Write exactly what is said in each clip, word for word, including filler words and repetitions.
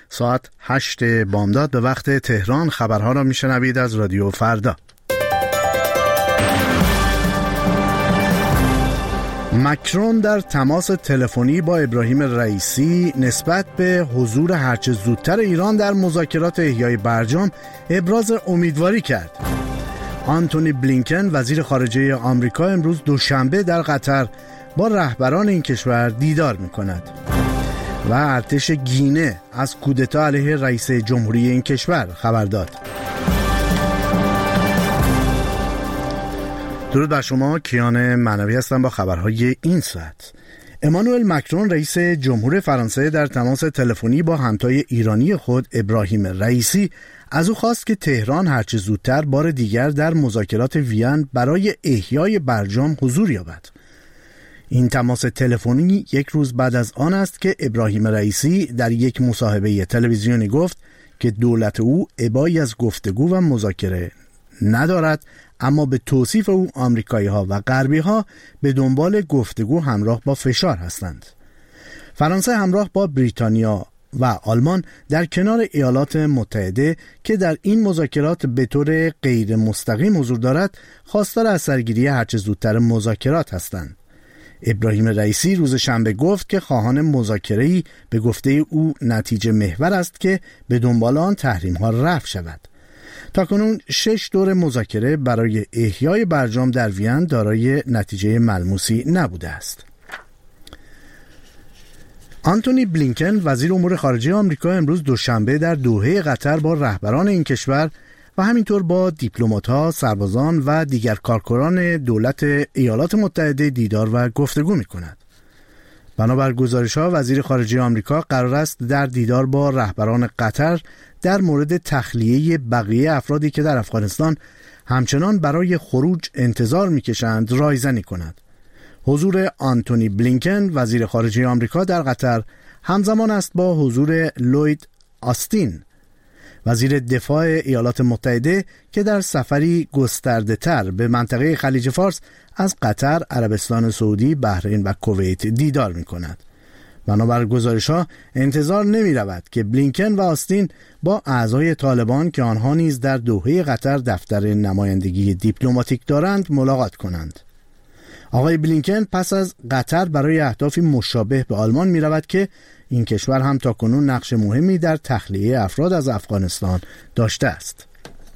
ساعت هشت بامداد به وقت تهران. خبرها را میشنوید از رادیو فردا. مکرون در تماس تلفنی با ابراهیم رئیسی نسبت به حضور هرچه زودتر ایران در مذاکرات احیای برجام ابراز امیدواری کرد. آنتونی بلینکن وزیر خارجه آمریکا امروز دوشنبه در قطر با رهبران این کشور دیدار می‌کند. و ارتش گینه از کودتا علیه رئیس جمهوری این کشور خبر داد. درود بر شما، کیان معنوی هستم با خبرهای این ساعت. امانوئل مکرون رئیس جمهور فرانسه در تماس تلفنی با همتای ایرانی خود ابراهیم رئیسی از او خواست که تهران هرچه زودتر بار دیگر در مذاکرات وین برای احیای برجام حضور یابد. این تماس تلفنی یک روز بعد از آن است که ابراهیم رئیسی در یک مصاحبه تلویزیونی گفت که دولت او ابایی از گفتگو و مذاکره ندارد، اما به توصیف او آمریکایی ها و غربی ها به دنبال گفتگو همراه با فشار هستند. فرانسه همراه با بریتانیا و آلمان در کنار ایالات متحده که در این مذاکرات به طور غیر مستقیم حضور دارد، خواستار از سرگیری هرچه زودتر مذاکرات هستند. ابراهیم رئیسی روز شنبه گفت که خواهان مذاکره‌ای به گفته او نتیجه محور است که به دنبال آن تحریم‌ها رفع شود. تاکنون شش دور مذاکره برای احیای برجام در وین دارای نتیجه ملموسی نبوده است. آنتونی بلینکن وزیر امور خارجه آمریکا امروز دوشنبه در دوحه قطر با رهبران این کشور و همینطور با دیپلمات‌ها، سربازان و دیگر کارکنان دولت ایالات متحده دیدار و گفتگو می‌کند. بنابر گزارش‌ها وزیر خارجه آمریکا قرار است در دیدار با رهبران قطر در مورد تخلیه بقیه افرادی که در افغانستان همچنان برای خروج انتظار می‌کشند رایزنی کند. حضور آنتونی بلینکن وزیر خارجه آمریکا در قطر همزمان است با حضور لوید آستین وزیر دفاع ایالات متحده که در سفری گسترده‌تر به منطقه خلیج فارس از قطر، عربستان سعودی، بحرین و کویت دیدار می‌کند. بنابر گزارش‌ها انتظار نمی‌رود که بلینکن و آستین با اعضای طالبان که آنها نیز در دوحه قطر دفتر نمایندگی دیپلماتیک دارند ملاقات کنند. آقای بلینکن پس از قطر برای اهدافی مشابه به آلمان می‌رود که این کشور هم تاکنون نقش مهمی در تخلیه افراد از افغانستان داشته است.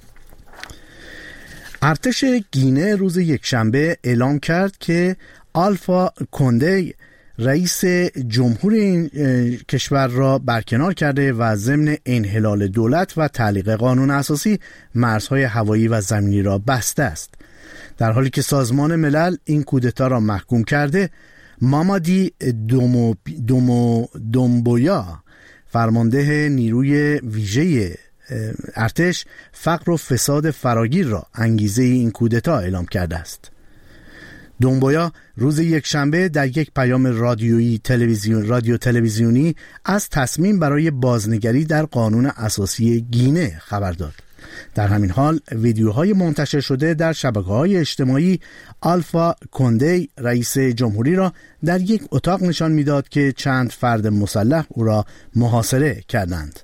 ارتش گینه روز یکشنبه اعلام کرد که آلفا کندی رئیس جمهور این کشور را برکنار کرده و ضمن انحلال دولت و تعلیق قانون اساسی مرزهای هوایی و زمینی را بسته است. در حالی که سازمان ملل این کودتا را محکوم کرده، مامادی دومو دومو دومبویا فرمانده نیروی ویژه ارتش فقر و فساد فراگیر را انگیزه این کودتا اعلام کرده است. دومبویا روز یکشنبه در یک پیام رادیویی تلویزیون رادیو تلویزیونی از تصمیم برای بازنگری در قانون اساسی گینه خبر داد. در همین حال ویدیوهای منتشر شده در شبکه‌های اجتماعی آلفا کندی رئیس جمهوری را در یک اتاق نشان می‌داد که چند فرد مسلح او را محاصره کردند.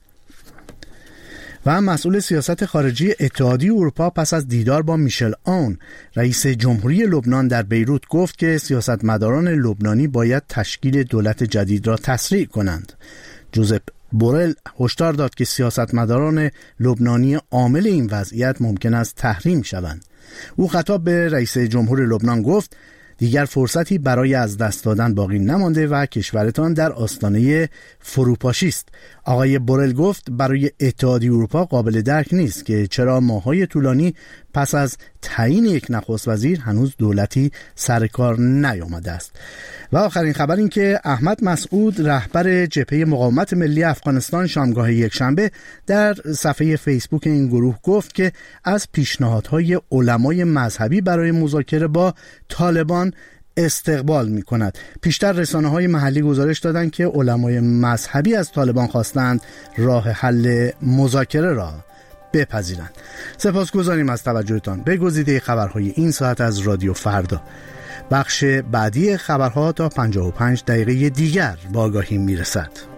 و مسئول سیاست خارجی اتحادیه اروپا پس از دیدار با میشل آون رئیس جمهوری لبنان در بیروت گفت که سیاستمداران لبنانی باید تشکیل دولت جدید را تسریع کنند. جوزپ بورل هشدار داد که سیاستمداران لبنانی عامل این وضعیت ممکن است تحریم شوند. او خطاب به رئیس جمهور لبنان گفت دیگر فرصتی برای از دست دادن باقی نمانده و کشورتان در آستانه فروپاشی است. آقای بورل گفت برای اتحادیه اروپا قابل درک نیست که چرا ماه‌های طولانی پس از تعیین یک نخست وزیر هنوز دولتی سر کار نیامده است. و آخرین خبر این که احمد مسعود رهبر جبهه مقاومت ملی افغانستان شامگاه یکشنبه در صفحه فیسبوک این گروه گفت که از پیشنهادهای علمای مذهبی برای مذاکره با طالبان استقبال می کند. پیشتر رسانه های محلی گزارش دادند که علمای مذهبی از طالبان خواستند راه حل مذاکره را بپذیرند. سپاسگزاریم از توجهتان به گزیده خبرهای این ساعت از رادیو فردا. بخش بعدی خبرها تا پنجاه و پنج دقیقه دیگر با آگاهی می رسد.